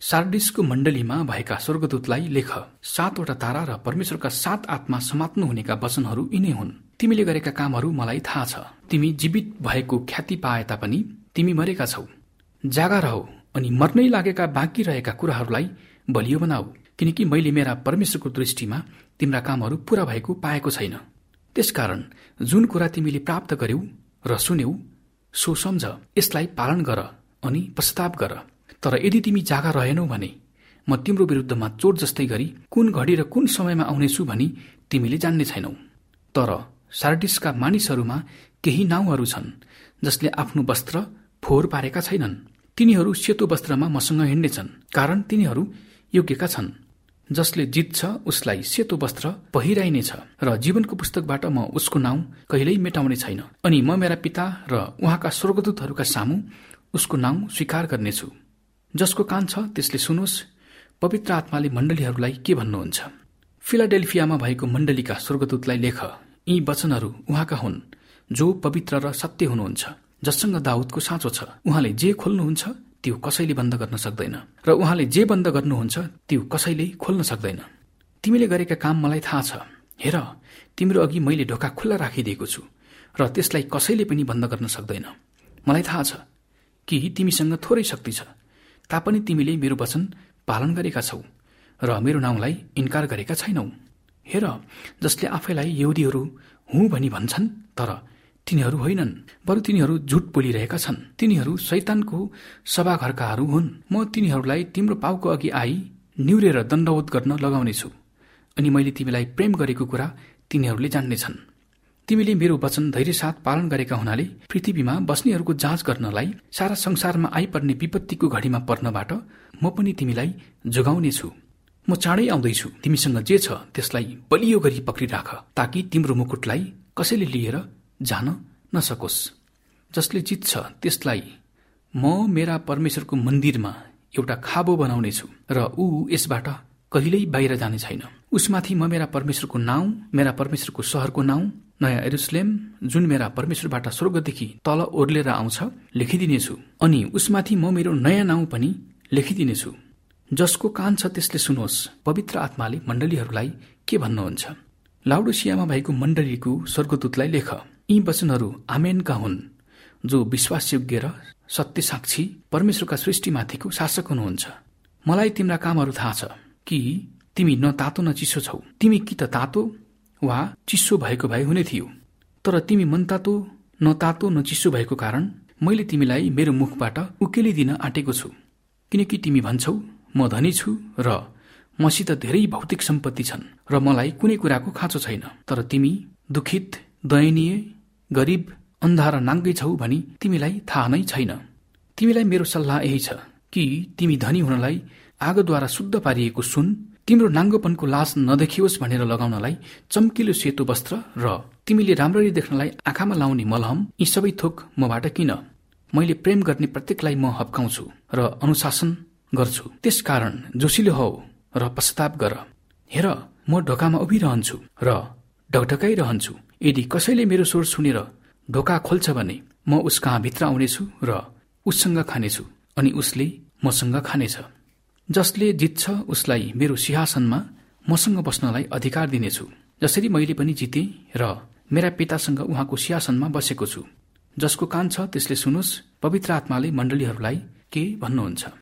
सार्डिसको मण्डलीमा भएका स्वर्गदूतलाई लेख, 7वटा तारा र परमेश्वरका 7 आत्मा समात्नु हुनेका वचनहरू यिनै हुन्। तिमीले गरेका कामहरू मलाई थाहा छ। तिमी जीवित भएको ख्याति पाए तापनि तिमी मरेका छौ। जागा रहौ अनि मर्नै लागेका बाँकी रहेका कुराहरूलाई बलियो बनाऊ, किनकि मैले मेरा परमेश्वरको दृष्टिमा तिम्रा कामहरू पूरा भएको पाएको छैन। त्यसकारण जुन कुरा तिमीले प्राप्त गर्यौ र सुन्यौ सो सम्झ, यसलाई पालन गर अनि पश्चाताप गर। तर यदि तिमी जागा रहेनौ भने म तिम्रो विरुद्धमा चोट जस्तै गरी कुन घडी र कुन समयमा आउनेछु भनी तिमीले जान्ने छैनौ। तर सार्डिसका मानिसहरूमा केही नाउँहरू छन् जसले आफ्नो वस्त्र फोहोर पारेका छैनन्। तिनीहरू सेतो वस्त्रमा मसँग हिँड्नेछन्, कारण तिनीहरू योग्यका छन्। जसले जित्छ उसलाई सेतो वस्त्र पहिराइनेछ र जीवनको पुस्तकबाट म उसको नाउँ कहिल्यै मेटाउने छैन। अनि म मेरा पिता र उहाँका स्वर्गदूतहरूका सामु उसको नाउँ स्वीकार गर्नेछु। जसको कान छ त्यसले सुनोस्, पवित्र आत्माले मण्डलीहरूलाई के भन्नुहुन्छ। फिलाडेल्फियामा भएको मण्डलीका स्वर्गदूतलाई लेख, यी वचनहरू उहाँका हुन् जो पवित्र र सत्य हुनुहुन्छ, जससँग दाउदको साँचो छ। उहाँले जे खोल्नुहुन्छ त्यो कसैले बन्द गर्न सक्दैन, र उहाँले जे बन्द गर्नुहुन्छ त्यो कसैले खोल्न सक्दैन। तिमीले गरेका काम मलाई थाहा छ। हेर, तिम्रो अघि मैले ढोका खुल्ला राखिदिएको छु र त्यसलाई कसैले पनि बन्द गर्न सक्दैन। मलाई थाहा छ कि तिमीसँग थोरै शक्ति छ, तापनि तिमीले मेरो वचन पालन गरेका छौ र मेरो नाउँलाई इन्कार गरेका छैनौ। हेर, जसले आफैलाई यहुदीहरू हुँ भनी भन्छन् तर तिनीहरू होइनन्, बरु तिनीहरू झुट बोलिरहेका छन्। तिनीहरू शैतानको सभाघरकाहरू हुन्। म तिनीहरूलाई तिम्रो पाउको अघि आई निहुरेर दण्डवत गर्न लगाउनेछु, अनि मैले तिमीलाई प्रेम गरेको कुरा तिनीहरूले जान्नेछन्। तिमीले मेरो वचन धैर्यसाथ पालन गरेका हुनाले पृथ्वीमा बस्नेहरूको जाँच गर्नलाई सारा संसारमा आइपर्ने विपत्तिको घडीमा पर्नबाट म पनि तिमीलाई जोगाउनेछु। म चाँडै आउँदैछु। तिमीसँग जे छ त्यसलाई बलियो गरी पक्रिराख, ताकि तिम्रो मुकुटलाई कसैले लिएर जान नसकोस्। जसले जित्छ त्यसलाई म मेरा परमेश्वरको मन्दिरमा एउटा खाबो बनाउनेछु र ऊ यसबाट कहिल्यै बाहिर जाने छैन। उसमाथि म मेरा परमेश्वरको नाउँ, मेरा परमेश्वरको शहरको नाउँ, नयाँ यरुसलेम जुन मेरा परमेश्वरबाट स्वर्गदेखि तल ओर्लेर आउँछ लेखिदिनेछु, अनि उसमाथि म मेरो नयाँ नाउँ पनि लेखिदिनेछु। जसको कान छ त्यसले सुनोस्, पवित्र आत्माले मण्डलीहरूलाई के भन्नुहुन्छ। लाउडोसियामा भएको मण्डलीको स्वर्गदूतलाई लेख, यी वचनहरू आमेनका हुन्, जो विश्वासयोग्य र सत्य साक्षी परमेश्वरका सृष्टिमाथिको शासक हुनुहुन्छ। मलाई तिम्रा कामहरू थाहा छ कि तिमी न तातो न चिसो छौ। तिमी कि त तातो वा चिसो भएको भए हुने थियो, तर तिमी मन तातो न तातो न चिसो भएको कारण मैले तिमीलाई मेरो मुखबाट उकेलिदिन आँटेको छु। किनकि तिमी भन्छौ म धनी छु र मसित धेरै भौतिक सम्पत्ति छन् र मलाई कुनै कुराको खाँचो छैन, तर तिमी दुखित, दयनीय, गरिब, अन्धा र नाङ्गै छौ भनी तिमीलाई थाहा नै छैन। तिमीलाई मेरो सल्लाह यही छ कि तिमी धनी हुनलाई आगोद्वारा शुद्ध पारिएको सुन, तिम्रो नाङ्गोपनको लाज नदेखियोस् भनेर लगाउनलाई चम्किलो सेतो वस्त्र र तिमीले राम्ररी देख्नलाई आँखामा लाउने मलहम, यी सबै थोक मबाट किन। मैले प्रेम गर्ने प्रत्येकलाई म हप्काउँछु र अनुशासन गर्छु। त्यसकारण जोसिलो हौ र पश्चाताप गर। हेर, म ढोकामा उभिरहन्छु र ढकढकाइरहन्छु। यदि कसैले मेरो स्वर सुनेर ढोका खोल्छ भने म उसकहाँ भित्र आउनेछु र उससँग खानेछु, अनि उसले मसँग खानेछ। जसले जित्छ उसलाई मेरो सिंहासनमा मसँग बस्नलाई अधिकार दिनेछु, जसरी मैले पनि जितेँ र मेरा पितासँग उहाँको सिंहासनमा बसेको छु। जसको कान छ त्यसले सुनोस्, पवित्र आत्माले मण्डलीहरूलाई के भन्नुहुन्छ।